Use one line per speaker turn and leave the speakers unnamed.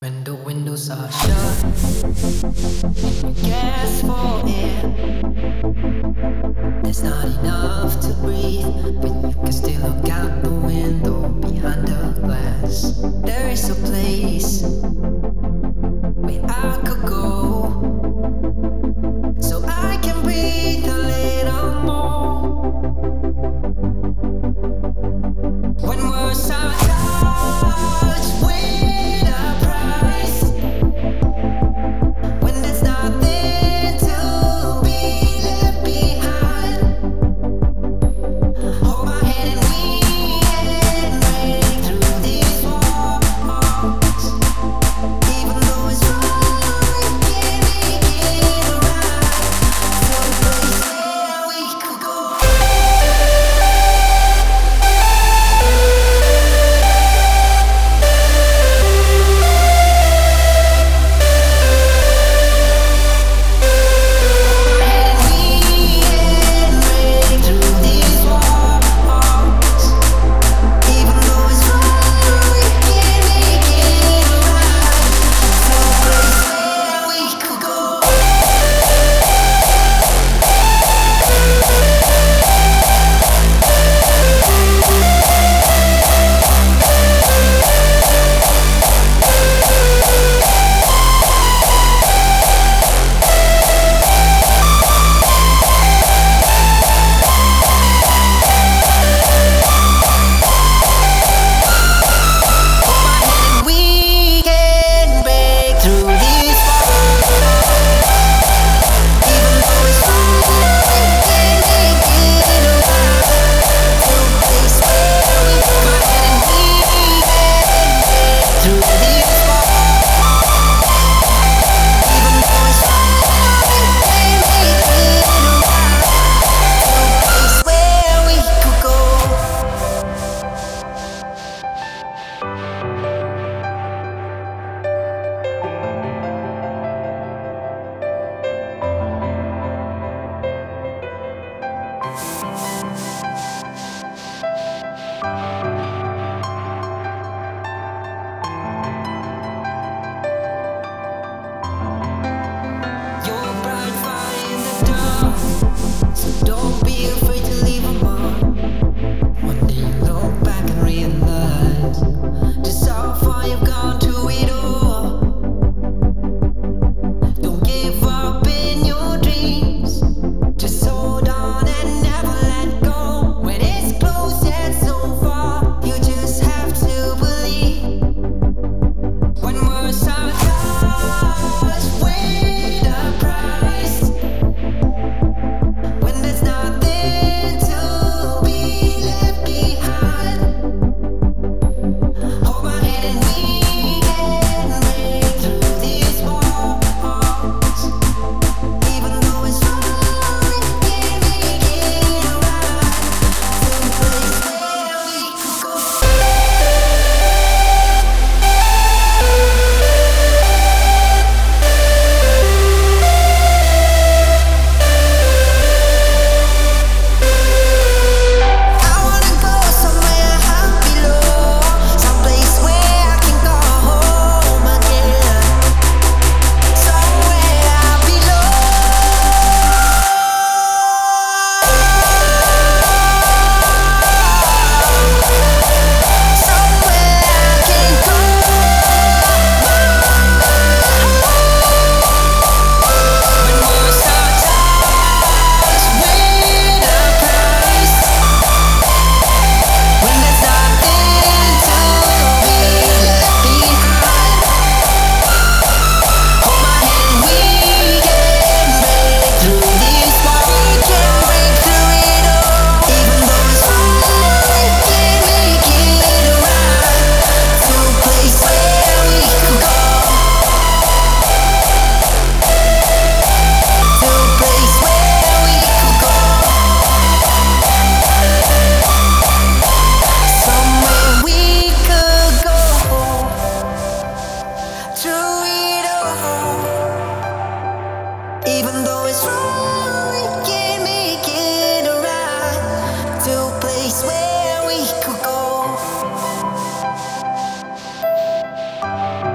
When the windows are shut and you gasp for air, there's not enough to breathe, but you can still look out the window behind the glass. There is a place where I could go, so I can breathe a little more. When words are touched with a price, when there's nothing to be left behind, hold my hand and we can break through these walls. Even though it's wrong, we can make it right. Someplace where we could go. Don't be afraid to leave a mark. One day you look back and realize just how far you've gone to it all. Don't give up in your dreams. Just hold on and never let go. When it's close and so far, you just have to believe. When words are touched with a price, when there's nothing to be left behind, hold my hand and we can break through these walls. Even though it's wrong, we can make it right. Someplace where we could go. I wanna go somewhere high below, someplace where I can go home again, somewhere somewhere I can go. When words are touched with a price, when there's nothing to be left behind, hold my hand, we can break through these walls. We can break through it all. Even though it's wrong, we can make it right. To a place where we could go. To a place where we could go. Somewhere we could go. Through it all. Even though it's wrong, we can make it right. To a place where we could go.